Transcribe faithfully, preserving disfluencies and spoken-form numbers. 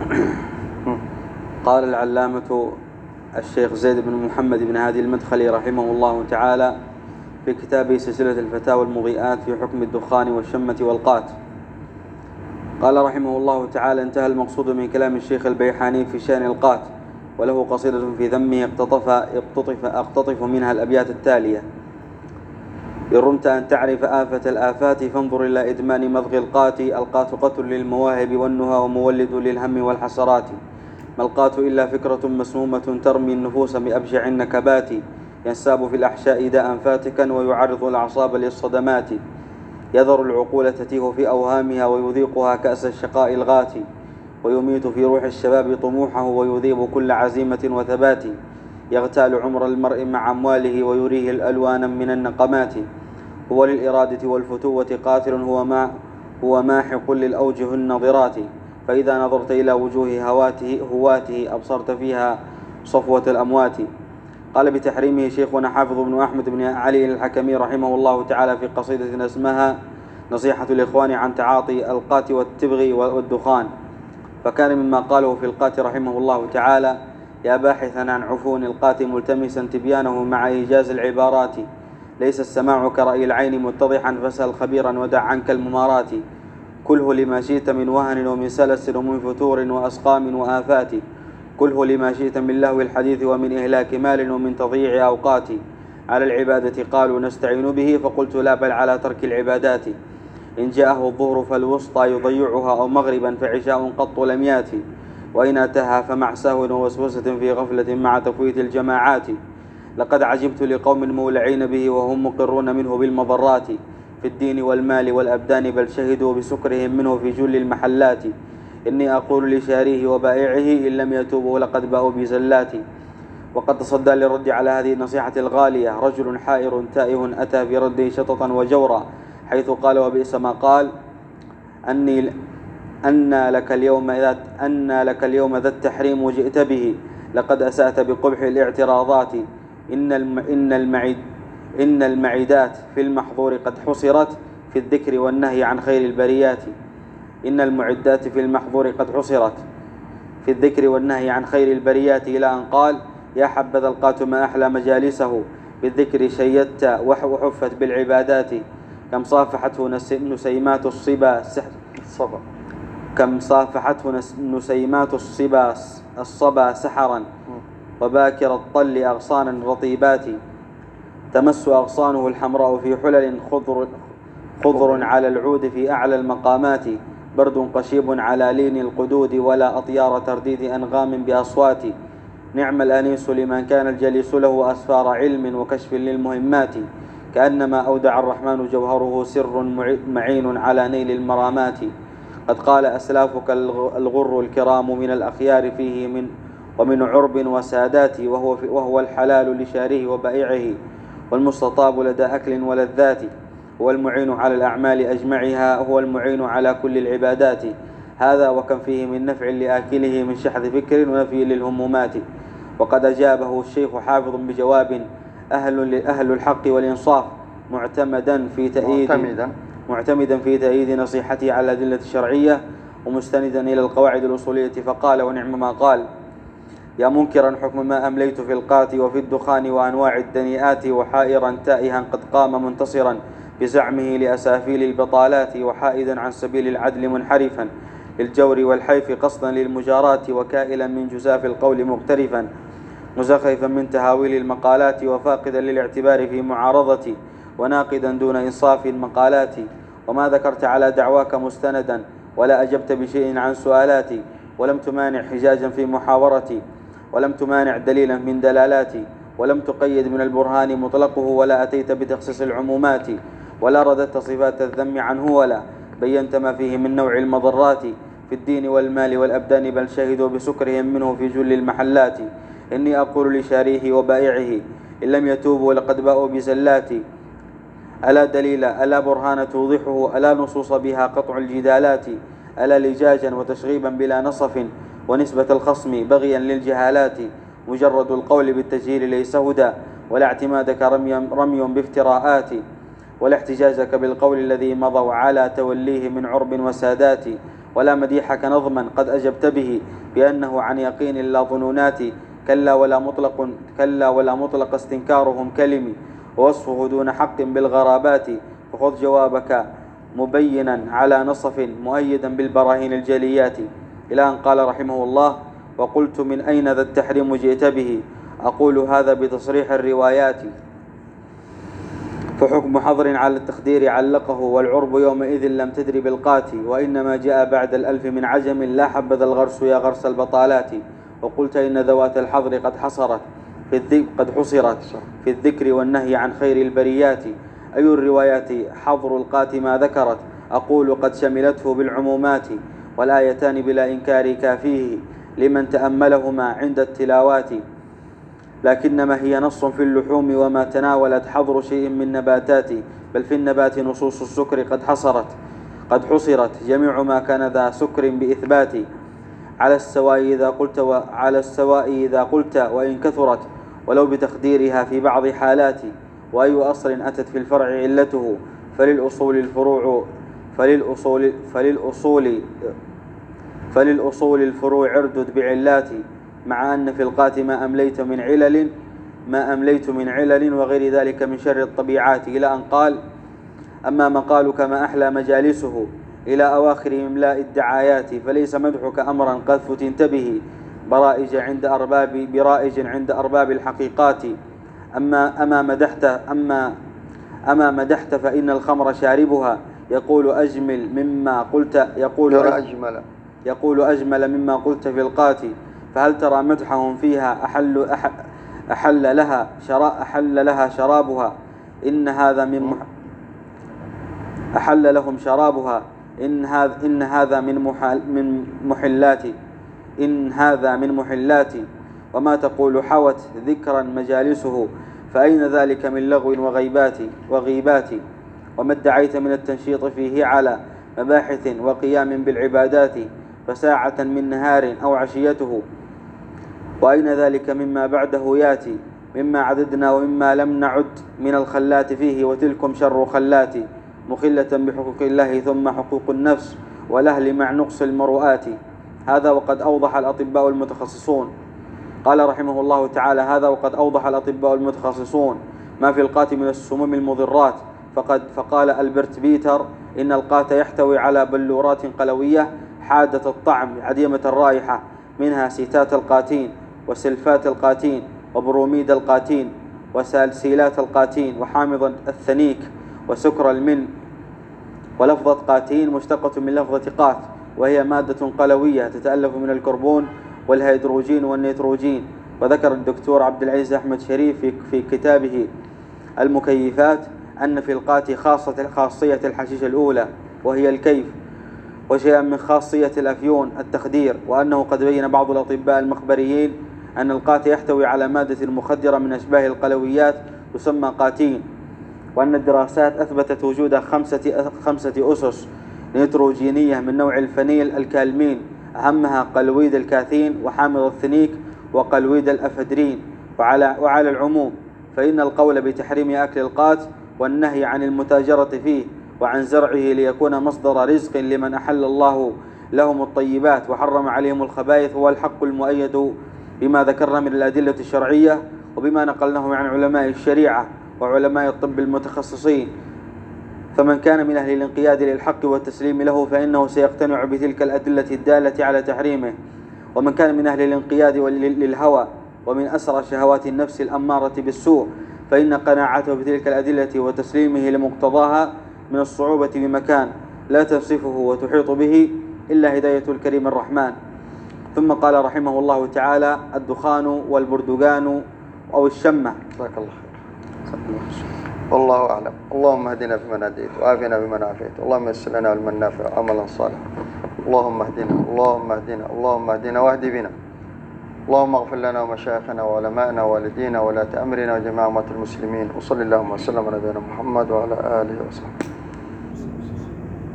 قال العلامة الشيخ زيد بن محمد بن هادي المدخلي رحمه الله تعالى في كتابه سلسلة الفتاوى المضيئات في حكم الدخان والشمة والقات، قال رحمه الله تعالى: انتهى المقصود من كلام الشيخ البيحاني في شأن القات، وله قصيدة في ذمه اقتطف, اقتطف, اقتطف منها الأبيات التالية: إن رمت أن تعرف آفة الآفات فانظر إلى إدمان مضغ القات. القات قتل للمواهب والنهى ومولد للهم والحسرات. ما القات إلا فكرة مسمومة ترمي النفوس بأبشع النكبات. ينساب في الأحشاء داء فاتكا ويعرض الأعصاب للصدمات. يذر العقول تتيه في أوهامها ويذيقها كأس الشقاء الغات. ويميت في روح الشباب طموحه ويذيب كل عزيمة وثبات. يغتال عمر المرء مع أمواله ويريه الألوان من النقمات. هو للإرادة والفتوة قاتل، هو ما هو ماحق للأوجه النظرات. فإذا نظرت إلى وجوه هواته هواته أبصرت فيها صفوة الأموات. قال بتحريمه شيخنا حافظ بن أحمد بن علي الحكمي رحمه الله تعالى في قصيدة اسمها نصيحة الإخوان عن تعاطي القات والتبغ والدخان. فكان مما قاله في القات رحمه الله تعالى: يا باحثا عن عفون القات ملتمسا تبيانه مع إيجاز العبارات، ليس السماع كرأي العين متضحا فاسأل خبيرا ودع عنك الممارات. كله لما شئت من وهن ومن سلس ومن فتور وأسقام وآفات. كله لما شئت من لهو الحديث ومن إهلاك مال ومن تضييع أوقات. على العبادة قالوا نستعين به فقلت لا، بل على ترك العبادات. إن جاءه الظهر فالوسطى يضيعها أو مغربا فعشاء قط لم ياتي. وإن أتاها فمع سهو ووسوسة في غفلة مع تفويت الجماعات. لقد عجبت لقوم مولعين به وهم مقرون منه بالمضرات في الدين والمال والأبدان، بل شهدوا بسكرهم منه في جل المحلات. إني أقول لشاريه وبائعه إن لم يتوبوا لقد باءوا بزلات. وقد تصدى للرد على هذه النصيحة الغالية رجل حائر تائه أتى في رده شططا وجورا، حيث قال وبئس ما قال: أني أن لك اليوم ذات أن لك اليوم ذا التحريم جئت به، لقد أسأت بقبح الاعتراضات. إن الم إن المعد إن المعدات في المحظور قد حصرت في الذكر والنهي عن خير البريات. إن المعدات في المحظور قد حصرت في الذكر والنهي عن خير البريات، إلى أن قال: يا حبذا القات ما أحلى مجالسه بالذكر شيدت وحفت بالعبادات. كم صافحته نسيمات الصبا الصبا كم صافحته نسيمات الصبا الصبا سحرا وباكر الطل أغصانا رطيبات. تمس أغصانه الحمراء في حلل خضر, خضر على العود في أعلى المقامات. برد قشيب على لين القدود ولا أطيار ترديد أنغام بأصوات. نعم الأنيس لمن كان الجليس له أسفار علم وكشف للمهمات. كأنما أودع الرحمن جوهره سر معين على نيل المرامات. قد قال أسلافك الغر الكرام من الأخيار فيه من ومن عرب وسادات، وهو, وهو الحلال لشاريه وبائعه والمستطاب لدى أكل ولذات. هو المعين على الأعمال أجمعها، هو المعين على كل العبادات. هذا وكم فيه من نفع لآكله من شحذ فكر ونفي للهمومات. وقد أجابه الشيخ حافظ بجواب أهل, أهل الحق والإنصاف معتمدا في تأييد معتمدا, معتمدا في تأييد نصيحته على الأدلة الشرعية ومستندا إلى القواعد الأصولية، فقال ونعم ما قال: يا منكرا حكم ما أمليت في القات وفي الدخان وأنواع الدنيئات، وحائرا تائها قد قام منتصرا بزعمه لأسافيل البطالات، وحائدا عن سبيل العدل منحرفا للجور والحيف قصدا للمجارات، وكائلا من جزاف القول مقترفا مزخرفا من تهاويل المقالات، وفاقدا للاعتبار في معارضتي وناقدا دون إنصاف المقالات. وما ذكرت على دعواك مستندا ولا أجبت بشيء عن سؤالاتي، ولم تمانع حجاجا في محاورتي، ولم تمانع دليلا من دلالاتي، ولم تقيد من البرهان مطلقه، ولا أتيت بتخصيص العمومات، ولا رددت صفات الذم عنه، ولا بينت ما فيه من نوع المضرات في الدين والمال والأبدان، بل شهدوا بسكرهم منه في جل المحلات. إني أقول لشاريه وبائعه إن لم يتوبوا لقد باءوا بزلات. ألا دليل، ألا برهان توضحه، ألا نصوص بها قطع الجدالات، ألا لجاجا وتشغيبا بلا نصف ونسبة الخصم بغيا للجهالات. مجرد القول بالتجهيل ليس هدى، ولا اعتمادك رمي, رمي بافتراءات. ولا احتجاجك بالقول الذي مضوا على توليه من عرب وسادات، ولا مديحك نظما قد أجبت به بأنه عن يقين لا ظنونات، كلا ولا مطلق كلا ولا مطلق استنكارهم كلمي، ووصفه دون حق بالغرابات، فخذ جوابك مبينا على نصف مؤيدا بالبراهين الجليات. إلى أن قال رحمه الله: وقلت من أين ذا التحريم جئت به، أقول هذا بتصريح الروايات، فحكم حظر على التخدير علقه، والعرب يومئذ لم تدر بالقات، وإنما جاء بعد الألف من عجم، لا حبذا الغرس يا غرس البطالات. وقلت إن ذوات الحظر قد حصرت في الذكر قد حصرت في الذكر والنهي عن خير البريات، أي الروايات حظر القات ما ذكرت، أقول قد شملته بالعمومات، والآيتان بلا إنكار كافيه لمن تأملهما عند التلاوات، لكنما هي نص في اللحوم وما تناولت حظر شيء من نباتات، بل في النبات نصوص السكر قد حصرت قد حصرت جميع ما كان ذا سكر بإثبات، على السواء إذا قلت وعلى السواء إذا قلت وإن كثرت، ولو بتخديرها في بعض حالات، وأي أصل أتت في الفرع علته، فللأصول الفروع فللأصول فللأصول فللأصول الفروع اردد بعلات، مع أن في القات ما أمليت من علل ما أمليت من علل وغير ذلك من شر الطبيعات، إلى أن قال: أما مقالك ما أحلى مجالسه إلى أواخر إملاء الدعايات، فليس مدحك أمرا قد فتنت به برائج عند أرباب برائج عند أرباب الحقيقات، أما أما مدحت أما أما مدحت فإن الخمر شاربها يقول أجمل مما قلت يقول أجمل يقول أجمل مما قلت في القات، فهل ترى مدحهم فيها أحل أحل لها شرا أحل لها شرابها إن هذا من مح أحل لهم شرابها إن هذا إن هذا من محل من محلات إن هذا من محلات، وما تقول حوت ذكرا مجالسه، فأين ذلك من لغو وغيبات وغيبات، وما ادعيت من التنشيط فيه على مباحث وقيام بالعبادات، فساعة من نهار أو عشيته، وأين ذلك مما بعده ياتي، مما عددنا ومما لم نعد من الخلات فيه، وتلكم شر خلات مخلة بحقوق الله ثم حقوق النفس والأهل مع نقص المروءات. هذا وقد أوضح الأطباء المتخصصون قال رحمه الله تعالى: هذا وقد أوضح الأطباء المتخصصون ما في القات من السموم المضرات، فقد فقال ألبرت بيتر: إن القات يحتوي على بلورات قلوية حادة الطعم عديمة الرائحة، منها سيتات القاتين وسلفات القاتين وبروميد القاتين وسالسيلات القاتين وحامض الثنيك وسكر المن. ولفظة قاتين مشتقة من لفظة قات، وهي مادة قلوية تتألف من الكربون والهيدروجين والنيتروجين. وذكر الدكتور عبد العزيز أحمد شريف في كتابه المكيفات أن في القات خاصة خاصية الحشيش الأولى وهي الكيف، وشيئا من خاصية الأفيون التخدير، وأنه قد بين بعض الأطباء المخبريين أن القات يحتوي على مادة مخدرة من أشباه القلويات تسمى قاتين، وأن الدراسات أثبتت وجود خمسة, خمسة أسس نيتروجينية من نوع الفنيل الكالمين، أهمها قلويد الكاثين وحامض الثنيك وقلويد الأفدرين. وعلى, وعلى العموم فإن القول بتحريم أكل القات والنهي عن المتاجرة فيه وعن زرعه ليكون مصدر رزق لمن أحل الله لهم الطيبات وحرم عليهم الخبائث هو الحق المؤيد بما ذكرنا من الأدلة الشرعية وبما نقلناه عن علماء الشريعة وعلماء الطب المتخصصين. فمن كان من أهل الانقياد للحق والتسليم له فإنه سيقتنع بتلك الأدلة الدالة على تحريمه، ومن كان من أهل الانقياد للهوى ومن أسرى شهوات النفس الأمارة بالسوء فإن قناعته بتلك الأدلة وتسليمه لمقتضاها من الصعوبة بمكان لا تنصفه وتحيط به إلا هداية الكريم الرحمن. ثم قال رحمه الله تعالى: الدخان والبردقان أو الشمة. جزاك الله خير. والله أعلم. اللهم اهدنا فيمن هديت وعافنا بمن عافيت، اللهم يسر لنا علما نافعا وعملا صالحا، اللهم اهدنا اللهم اهدنا اللهم اهدنا واهد بنا، اللهم اغفر لنا ومشايخنا وعلمائنا ووالدينا وولاة أمرنا وجميع أمة المسلمين، وصلى اللهم وسلم على نبينا محمد وعلى آله وصحبه.